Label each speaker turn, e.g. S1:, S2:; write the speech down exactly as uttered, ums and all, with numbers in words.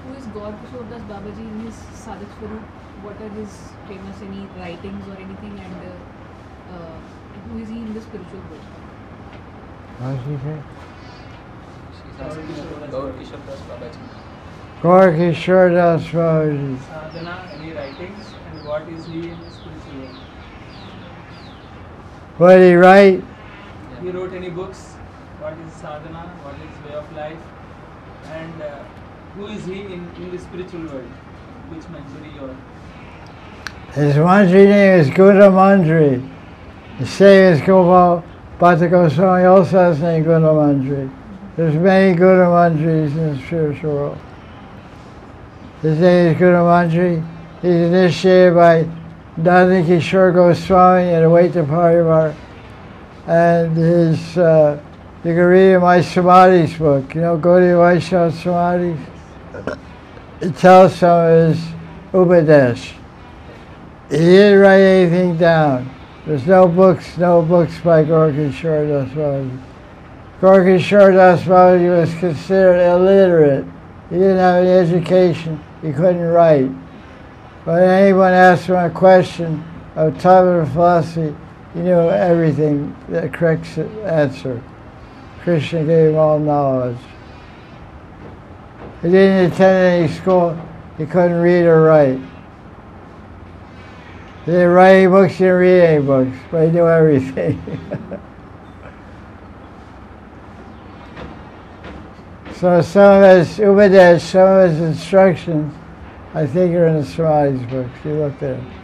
S1: Who is Gaur Kishore Das Babaji in his Sadak Swarup? What are his famous any writings or anything, and uh, uh, who is he in the spiritual world?
S2: What did she say?
S3: She's asking Gaur Kishore Das Babaji.
S2: Gaur Kishore Das Babaji.
S4: Sadhana, any writings, and what is he in the spiritual world?
S2: What did he write?
S4: He wrote any books? What is sadhana? What is way of life? And uh, who is he in, in the spiritual world? Which manjari or?
S2: His manjari name is Guna Manjari. The same as Gopal Bhatta Goswami also has the name Guna Manjari. There's many Guna Manjaris in the spiritual world. His name is Guna Manjari. He's initiated by Nanda Kishore Goswami in Advaita Parivar. And his, uh, you can read in my Samadhis book, you know, Gaudiya Vaishnava Samadhis. It tells some of his Upadesh. He didn't write anything down. There's no books, no books by Gaur Kishore Das Babaji. Gaur Kishore Das Babaji was considered illiterate. He didn't have any education. He couldn't write. When anyone asked him a question of Tattva philosophy, he knew everything, the correct answer. Krishna gave him all knowledge. He didn't attend any school. He couldn't read or write. He didn't write any books, he didn't read any books, but he knew everything. So some of his Upadesh, some of his instructions, I think are in the Samadhi's books. You look there.